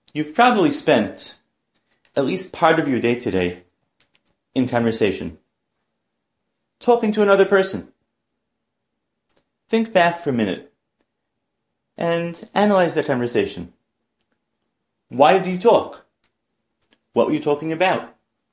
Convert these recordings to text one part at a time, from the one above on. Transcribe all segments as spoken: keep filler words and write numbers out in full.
You've probably spent at least part of your day today in conversation, talking to another person. Think back for a minute and analyze that conversation. Why did you talk? What were you talking about?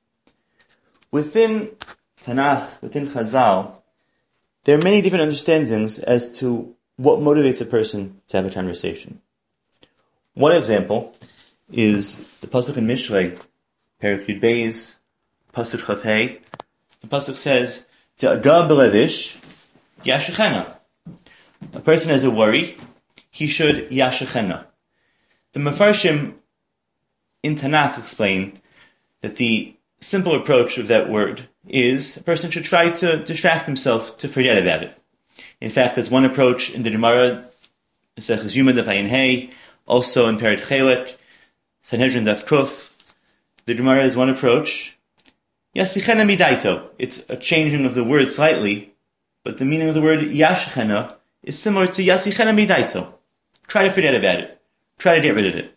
Within Tanakh, within Chazal, there are many different understandings as to what motivates a person to have a conversation. One example is the pasuk in Mishlei, Perek Yud Beis, pasuk Chaf Hei. The pasuk says, "Te'agah b'levish yashechena." A person has a worry, he should yashechena. The Mefarshim in Tanakh explain that the simple approach of that word is a person should try to distract himself, to forget about it. In fact, there's one approach in the Gemara, Maseches Yuma Daf Ayin Hey, also in Peret Chelek, Sanhedrin Daf Kuf. The Gemara has one approach, Yasichena Midaito. It's a changing of the word slightly, but the meaning of the word Yashchena is similar to Yasichena Midaito. Try to forget about it. Try to get rid of it.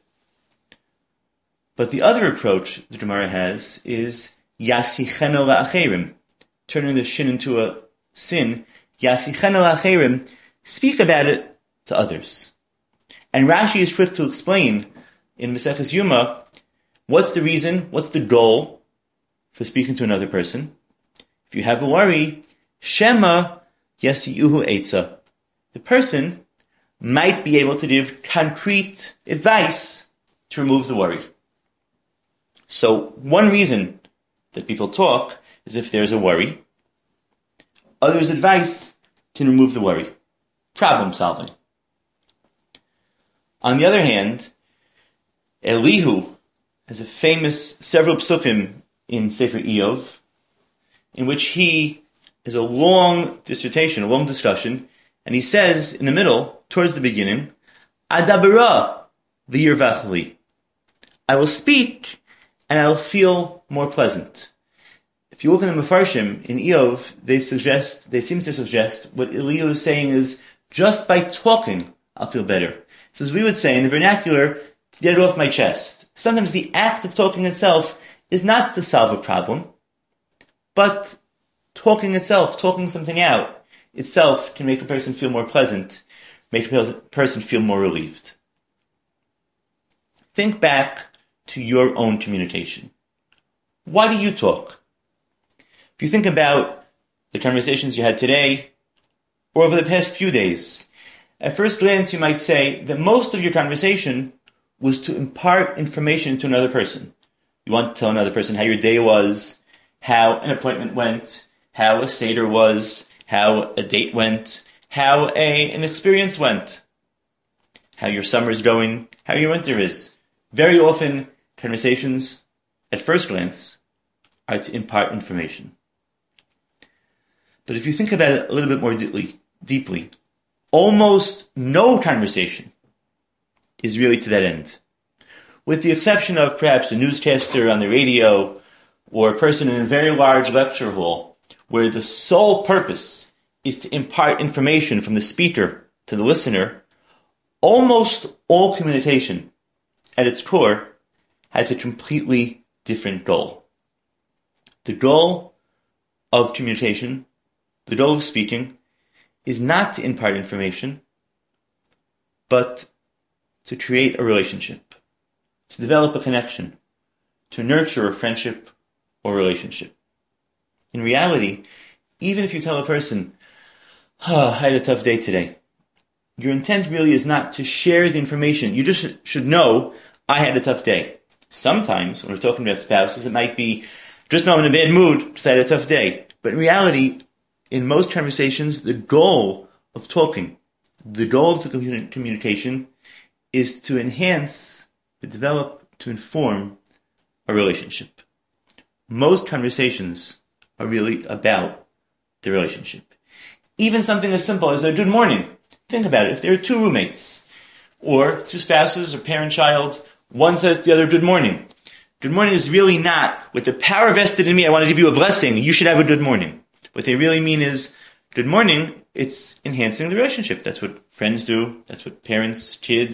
But the other approach the Gemara has is Yasichena La'acherim, turning the shin into a sin. Yasichena La'acherim, speak about it to others. And Rashi is quick to explain in Maseches Yuma what's the reason, what's the goal for speaking to another person. If you have a worry, Shema Yasiyuhu Eitza. The person might be able to give concrete advice to remove the worry. So one reason that people talk is if there's a worry. Others' advice can remove the worry. Problem solving. On the other hand, Elihu has a famous several psukim in Sefer Iyov, in which he has a long dissertation, a long discussion, and he says in the middle, towards the beginning, Adabara v'yirvachli. I will speak and I will feel more pleasant. If you look in the Mefarshim, in Iyov, they suggest, they seem to suggest what Elihu is saying is, just by talking, I'll feel better. So as we would say in the vernacular, to get it off my chest. Sometimes the act of talking itself is not to solve a problem, but talking itself, talking something out, itself can make a person feel more pleasant, make a person feel more relieved. Think back to your own communication. Why do you talk? If you think about the conversations you had today, or over the past few days, at first glance you might say that most of your conversation was to impart information to another person. You want to tell another person how your day was, how an appointment went, how a seder was, how a date went, how a, an experience went, how your summer is going, how your winter is. Very often, conversations, at first glance, are to impart information. But if you think about it a little bit more deeply, deeply, almost no conversation is really to that end. With the exception of perhaps a newscaster on the radio or a person in a very large lecture hall where the sole purpose is to impart information from the speaker to the listener, almost all communication at its core has a completely different goal. The goal of communication, the goal of speaking, is not to impart information, but to create a relationship, to develop a connection, to nurture a friendship or relationship. In reality, even if you tell a person, oh, I had a tough day today, your intent really is not to share the information. You just should know, I had a tough day. Sometimes, when we're talking about spouses, it might be, just know I'm in a bad mood, because I had a tough day. But in reality, in most conversations, the goal of talking, the goal of the communication is to enhance, to develop, to inform a relationship. Most conversations are really about the relationship. Even something as simple as a good morning. Think about it. If there are two roommates, or two spouses, or parent-child, one says to the other, good morning. Good morning is really not, with the power vested in me, I want to give you a blessing, you should have a good morning. What they really mean is, good morning, it's enhancing the relationship. That's what friends do. That's what parents, kids,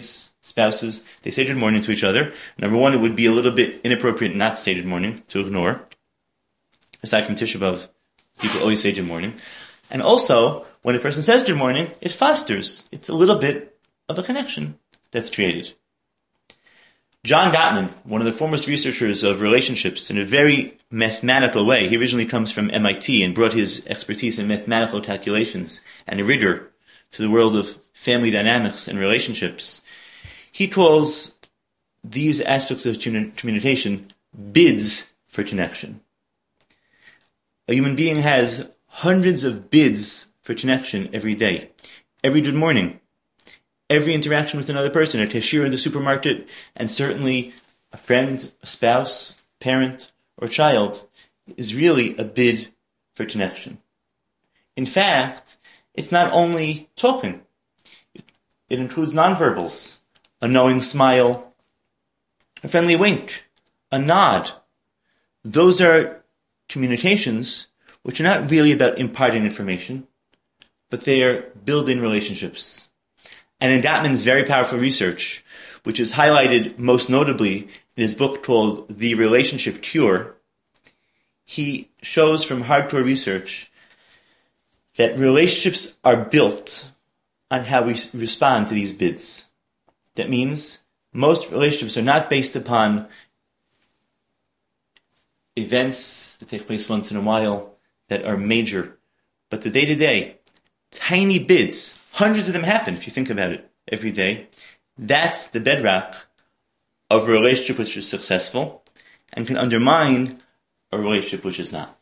spouses, they say good morning to each other. Number one, it would be a little bit inappropriate not to say good morning, to ignore. Aside from Tisha B'Av, people always say good morning. And also, when a person says good morning, it fosters. It's a little bit of a connection that's created. John Gottman, one of the foremost researchers of relationships in a very mathematical way, he originally comes from M I T and brought his expertise in mathematical calculations and rigor to the world of family dynamics and relationships. He calls these aspects of communication bids for connection. A human being has hundreds of bids for connection every day. Every good morning, every interaction with another person, a cashier in the supermarket, and certainly a friend, a spouse, parent, or child, is really a bid for connection. In fact, it's not only talking. It includes nonverbals, a knowing smile, a friendly wink, a nod. Those are communications which are not really about imparting information, but they are building relationships. And in Gottman's very powerful research, which is highlighted most notably in his book called The Relationship Cure, he shows from hardcore research that relationships are built on how we respond to these bids. That means most relationships are not based upon events that take place once in a while that are major, but the day-to-day, tiny bids, hundreds of them happen if you think about it every day. That's the bedrock of a relationship which is successful and can undermine a relationship which is not.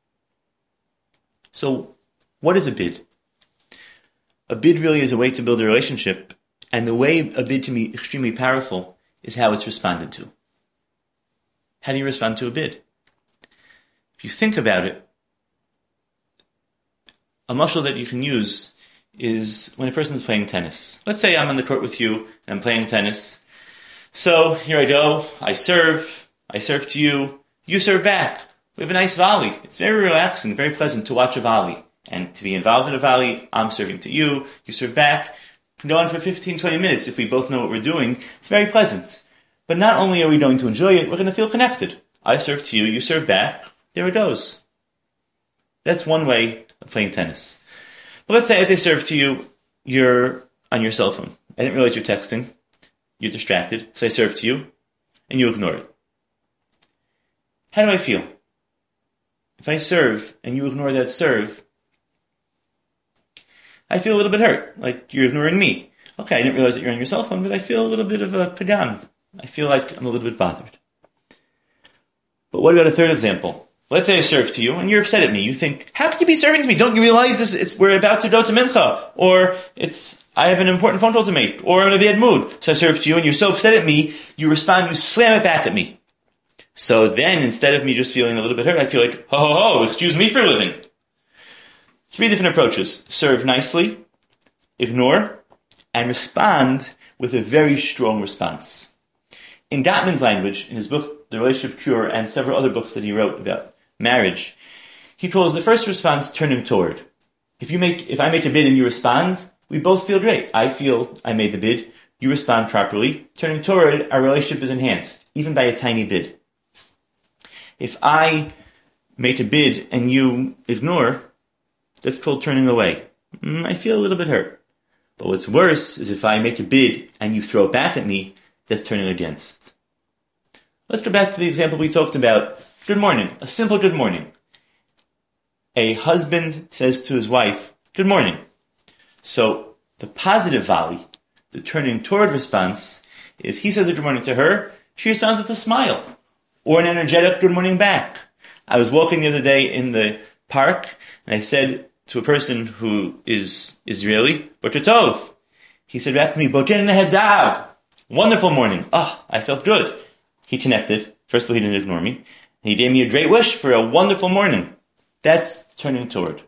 So, what is a bid? A bid really is a way to build a relationship, and the way a bid can be extremely powerful is how it's responded to. How do you respond to a bid? If you think about it, a mashal that you can use is when a person is playing tennis. Let's say I'm on the court with you and I'm playing tennis. So here I go, I serve, I serve to you, you serve back. We have a nice volley. It's very relaxing, very pleasant to watch a volley. And to be involved in a volley, I'm serving to you, you serve back. It can go on for fifteen, twenty minutes if we both know what we're doing. It's very pleasant. But not only are we going to enjoy it, we're going to feel connected. I serve to you, you serve back, there it goes. That's one way of playing tennis. But let's say as I serve to you, you're on your cell phone. I didn't realize you're texting. You're distracted. So I serve to you, and you ignore it. How do I feel? If I serve, and you ignore that serve, I feel a little bit hurt, like you're ignoring me. Okay, I didn't realize that you're on your cell phone, but I feel a little bit of a pagam. I feel like I'm a little bit bothered. But what about a third example? Let's say I serve to you, and you're upset at me. You think, how can you be serving to me? Don't you realize this? It's we're about to go to mincha, or it's I have an important phone call to make, or I'm in a bad mood. So I serve to you, and you're so upset at me, you respond, you slam it back at me. So then, instead of me just feeling a little bit hurt, I feel like, ho ho ho, excuse me for living. Three different approaches: serve nicely, ignore, and respond with a very strong response. In Gottman's language, in his book, The Relationship Cure, and several other books that he wrote about marriage, he calls the first response turning toward. If you make, if I make a bid and you respond, we both feel great. I feel I made the bid, you respond properly. Turning toward, our relationship is enhanced, even by a tiny bid. If I make a bid and you ignore, that's called turning away. Mm, I feel a little bit hurt. But what's worse is if I make a bid and you throw it back at me, that's turning against. Let's go back to the example we talked about. Good morning. A simple good morning. A husband says to his wife, good morning. So the positive volley, the turning toward response, is he says a good morning to her, she responds with a smile, or an energetic good morning back. I was walking the other day in the park, and I said to a person who is Israeli, Boker Tov. He said back to me, Boker Nehedar. Wonderful morning. Ah, oh, I felt good. He connected. First of all, he didn't ignore me. He gave me a great wish for a wonderful morning. That's turning toward.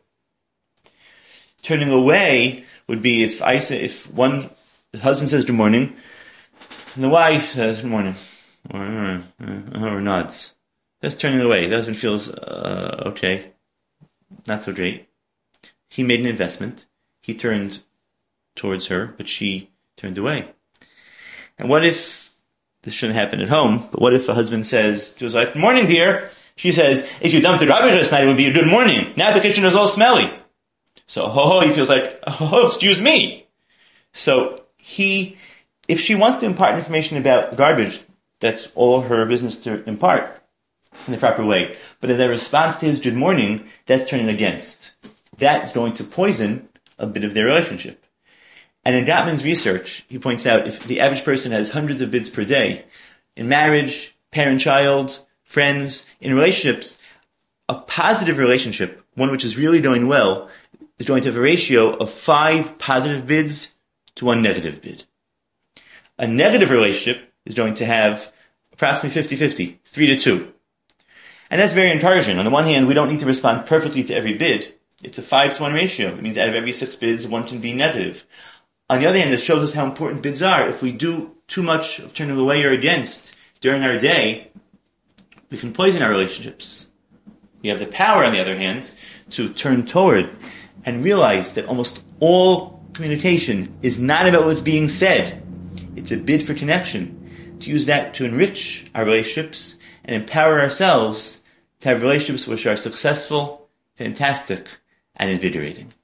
Turning away would be if I say, if one the husband says good morning, and the wife says good morning, or, or, or nods. That's turning away. The husband feels uh, okay, not so great. He made an investment. He turned towards her, but she turned away. And what if, this shouldn't happen at home, but what if a husband says to his wife, "Good morning, dear." She says, "If you dumped the garbage last night, it would be a good morning. Now the kitchen is all smelly." So, ho ho, he feels like, oh, excuse me. So, he, if she wants to impart information about garbage, that's all her business to impart in the proper way. But as a response to his good morning, that's turning against. That is going to poison a bit of their relationship. And in Gottman's research, he points out if the average person has hundreds of bids per day, in marriage, parent-child, friends, in relationships, a positive relationship, one which is really doing well, is going to have a ratio of five positive bids to one negative bid. A negative relationship is going to have approximately fifty-fifty, three to two. And that's very encouraging. On the one hand, we don't need to respond perfectly to every bid. It's a five to one ratio. It means out of every six bids, one can be negative. On the other hand, it shows us how important bids are. If we do too much of turning away or against during our day, we can poison our relationships. We have the power, on the other hand, to turn toward and realize that almost all communication is not about what's being said. It's a bid for connection. To use that to enrich our relationships and empower ourselves to have relationships which are successful, fantastic, and invigorating.